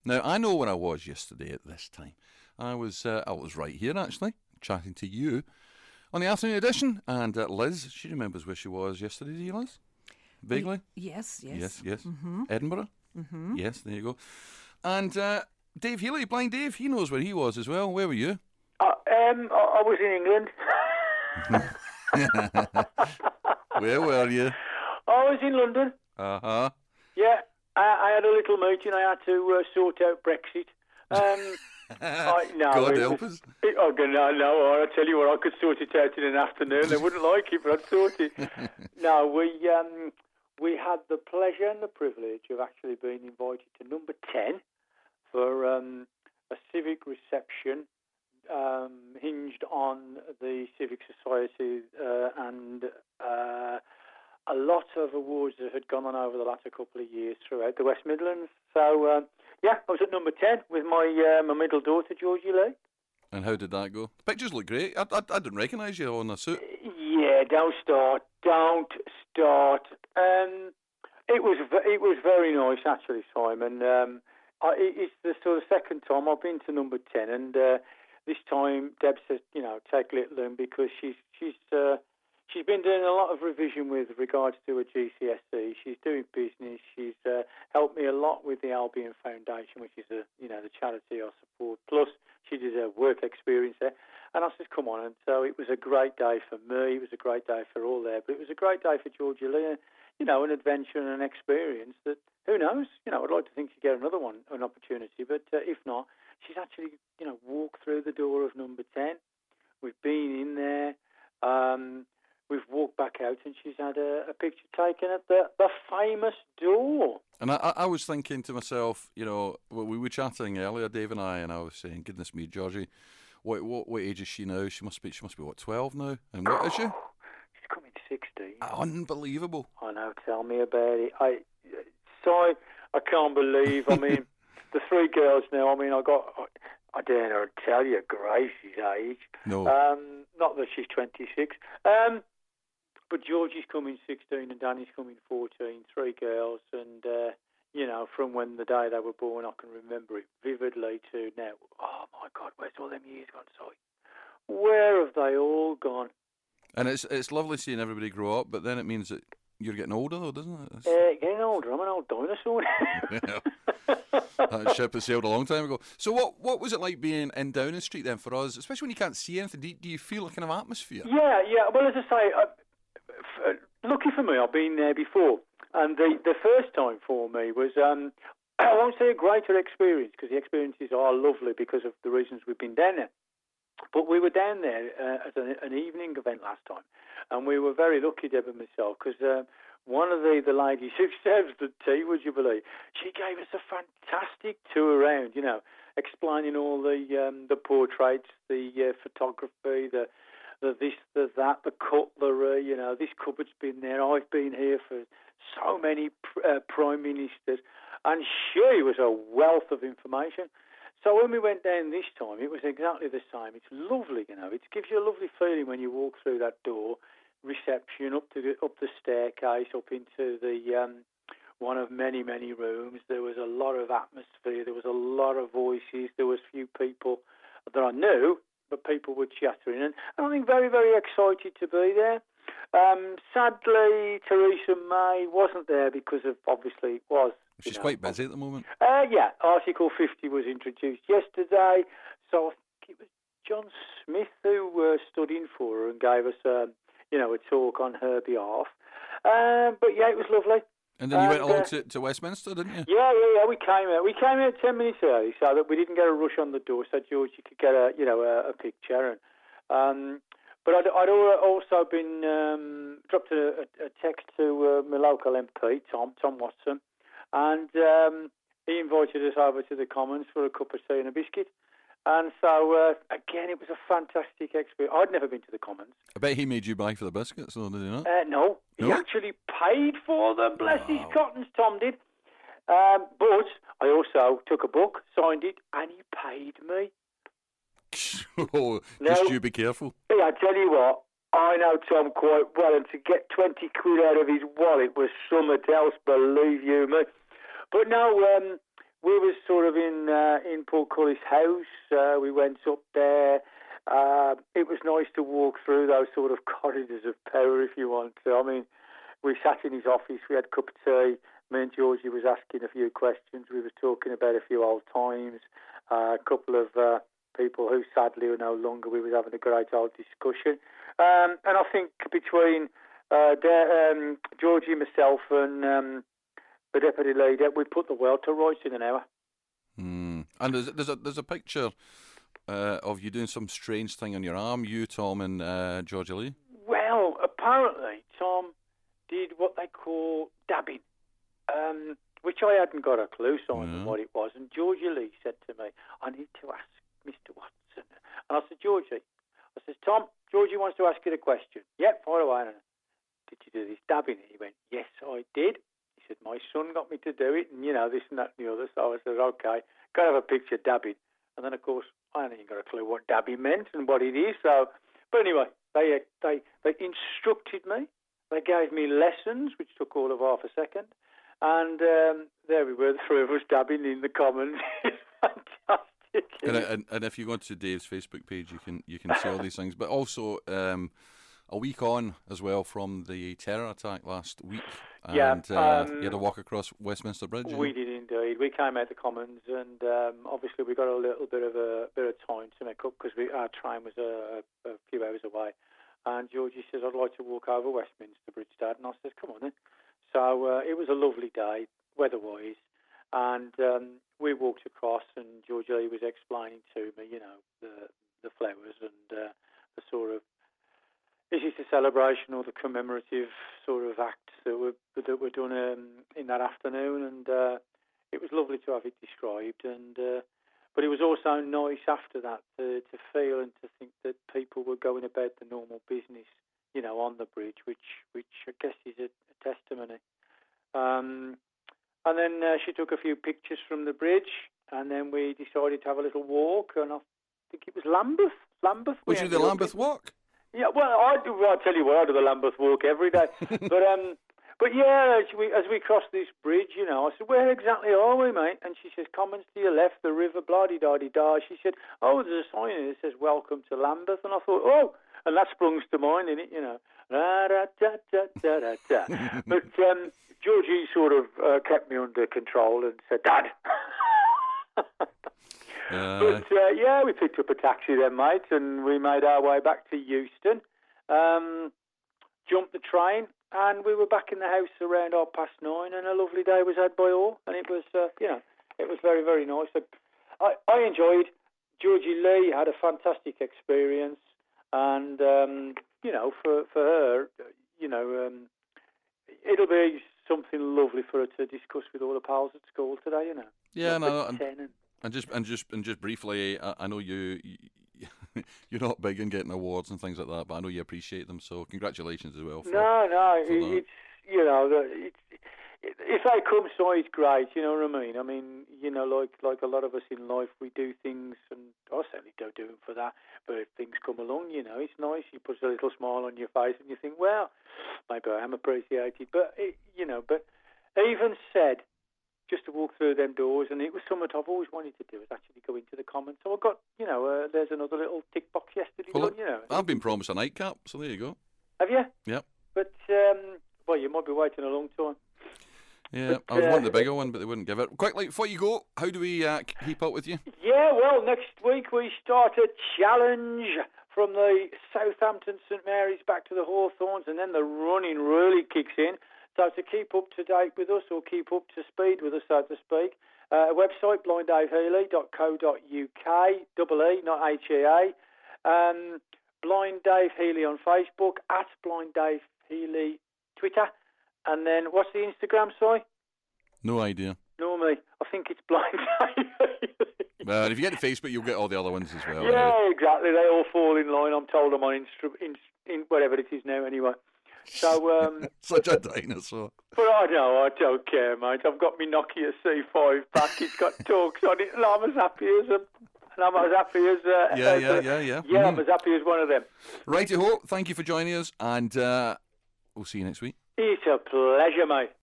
Now, I know where I was yesterday at this time. I was right here, actually, chatting to you on the afternoon edition. And Liz, she remembers where she was yesterday, do you, Liz? Vaguely? Yes. Yes. Mm-hmm. Edinburgh? Mm-hmm. Yes, there you go. And Dave Healy, Blind Dave, he knows where he was as well. Where were you? I was in England. Where were you? I was in London. Uh-huh. Yeah, I had a little meeting. I had to sort out Brexit. God help us. I tell you what, I could sort it out in an afternoon. They wouldn't like it, but I'd sort it. No, we had the pleasure and the privilege of actually being invited to number 10 for a civic reception hinged on the Civic Society and a lot of awards that had gone on over the latter couple of years throughout the West Midlands. So, I was at number 10 with my middle daughter, Georgie Lee. And how did that go? The pictures look great. I didn't recognise you on a suit. Yeah, don't start. It was very nice, actually, Simon. It's the sort of second time I've been to number 10, and this time Deb says, take little in because she's been doing a lot of revision with regards to her GCSE. She's doing business. She's helped me a lot with the Albion Foundation, which is the charity I support. Plus, she did her work experience there. And I said, come on. And so it was a great day for me. It was a great day for all there. But it was a great day for Georgia Lee. An adventure and an experience that, who knows? I'd like to think she'd get another one, an opportunity. But if not, she's actually, walked through the door of number 10. We've been in there. We've walked back out and she's had a picture taken at the famous door. And I was thinking to myself, we were chatting earlier, Dave and I was saying, goodness me, Georgie, what age is she now? She must be what, 12 now? And what is she? She's coming 16. Unbelievable. I know, tell me about it. I can't believe, the three girls now, I dare not tell you Gracie's age. No. Not that she's 26. But Georgie's coming 16 and Danny's coming 14, three girls. And, from when the day they were born, I can remember it vividly to now. Oh, my God, where's all them years gone? Sorry. Where have they all gone? And it's lovely seeing everybody grow up, but then it means that you're getting older, though, doesn't it? Getting older. I'm an old dinosaur now. That ship has sailed a long time ago. So what was it like being in Downing Street then for us, especially when you can't see anything? Do you feel a kind of atmosphere? Yeah. Well, as I say, lucky for me, I've been there before. And the first time for me was, I won't say a greater experience, because the experiences are lovely because of the reasons we've been down there. But we were down there as an evening event last time. And we were very lucky, Deb and myself, because one of the ladies who serves the tea, would you believe, she gave us a fantastic tour around, explaining all the portraits, the photography, the this, the that, the cutlery, this cupboard's been there. I've been here for so many prime ministers. And she was a wealth of information. So when we went down this time, it was exactly the same. It's lovely, It gives you a lovely feeling when you walk through that door, reception, up the staircase, up into the one of many, many rooms. There was a lot of atmosphere. There was a lot of voices. There was few people that I knew, but people were chattering. And I think very, very excited to be there. Sadly, Theresa May wasn't there because of, obviously, it was. She's quite busy at the moment. Yeah, Article 50 was introduced yesterday, so I think it was John Smith who stood in for her and gave us, a talk on her behalf. But yeah, it was lovely. And then you went along to Westminster, didn't you? Yeah. We came out. We came out 10 minutes early so that we didn't get a rush on the door, so George, you could get a picture. But I'd also been dropped a text to my local MP, Tom Watson. And he invited us over to the Commons for a cup of tea and a biscuit. And so, again, it was a fantastic experience. I'd never been to the Commons. I bet he made you buy for the biscuits, though, did he not? No, he actually paid for them. Bless his cottons, Tom did. But I also took a book, signed it, and he paid me. Just you be careful. Yeah, I tell you what, I know Tom quite well, and to get 20 quid out of his wallet was something else, believe you me. But no, we were sort of in in Portcullis House. We went up there. It was nice to walk through those sort of corridors of power, if you want to. I mean, we sat in his office. We had a cup of tea. Me and Georgie was asking a few questions. We were talking about a few old times. A couple of people who sadly are no longer. We were having a great old discussion. And I think between Georgie, myself, and the deputy leader, we put the world to rights in an hour. And there's a picture of you doing some strange thing on your arm, you, Tom, and Georgie Lee. Well, apparently Tom did what they call dabbing, which I hadn't got a clue, Simon, what it was. And Georgie Lee said to me, I need to ask Mr. Watson. And I said, Georgie, I says, Tom, Georgie wants to ask you a question. Yep, fire away. Did you do this dabbing? And he went, yes, I did. He said, my son got me to do it, and, this and that and the other. So I said, okay, got to have a picture of dabbing. And then, of course, I hadn't even got a clue what dabbing meant and what it is. So, but anyway, they instructed me. They gave me lessons, which took all of half a second. And there we were, the three of us dabbing in the Commons. Fantastic. And if you go to Dave's Facebook page, you can see all these things. But also, a week on as well from the terror attack last week. And you had a walk across Westminster Bridge. We did indeed. We came out the Commons, and obviously we got a little bit of time to make up because our train was a few hours away. And Georgie says, I'd like to walk over Westminster Bridge, Dad. And I said, come on then. So it was a lovely day, weather-wise. And we walked across, and Georgie Lee was explaining to me, the flowers and the sort of, is it a celebration or the commemorative sort of acts that were done in that afternoon? And it was lovely to have it described. And but it was also nice after that to feel and to think that people were going about the normal business, on the bridge, which I guess is a testimony. And then she took a few pictures from the bridge, and then we decided to have a little walk, and I think it was Lambeth. Was you the Lambeth walk? Yeah, well, I'll tell you what, I do the Lambeth walk every day. But yeah, as we crossed this bridge, I said, where exactly are we, mate? And she says, Commons to your left, the river, blah-de-da-de-da. She said, oh, there's a sign here that says, welcome to Lambeth. And I thought, oh, and that sprung to mind, innit, Da-da-da-da-da-da. But Georgie sort of kept me under control and said, Dad. But we picked up a taxi then, mate, and we made our way back to Euston, jumped the train, and we were back in the house around 9:30, and a lovely day was had by all, and it was, it was very, very nice. I enjoyed. Georgie Lee had a fantastic experience, and, for her, it'll be something lovely for her to discuss with all the pals at school today, Yeah, no, and just briefly, I know you're not big in getting awards and things like that, but I know you appreciate them. So congratulations as well. It's if they come, so it's great. You know what I mean? I mean, like a lot of us in life, we do things, and I certainly don't do them for that. But if things come along, it's nice. You put a little smile on your face, and you think, well, maybe I am appreciated. But but even said, just to walk through them doors, and it was something I've always wanted to do, is actually go into the Commons. So I got, there's another little tick box yesterday. Well, I've been promised a nightcap, so there you go. Have you? Yep. But, well, you might be waiting a long time. Yeah, I was wanting the bigger one, but they wouldn't give it. Quickly, before you go, how do we keep up with you? Yeah, well, next week we start a challenge from the Southampton St Mary's back to the Hawthorns, and then the running really kicks in. So to keep up to date with us, or keep up to speed with us, so to speak, website blinddavehealy.co.uk, double E, not H-E-A. Blind Dave Healy on Facebook, at Blind Dave Healy Twitter. And then, what's the Instagram, Si? No idea. Normally, I think it's Blind Dave Healy. If you get to Facebook, you'll get all the other ones as well. Yeah, anyway. Exactly. They all fall in line. I'm told I'm on in whatever it is now, anyway. So such a dinosaur. But I don't care, mate. I've got my Nokia C5 back. It's got talks on it, and I'm as happy as I'm as happy as one of them. Righty-ho, thank you for joining us, and we'll see you next week. It's a pleasure, mate.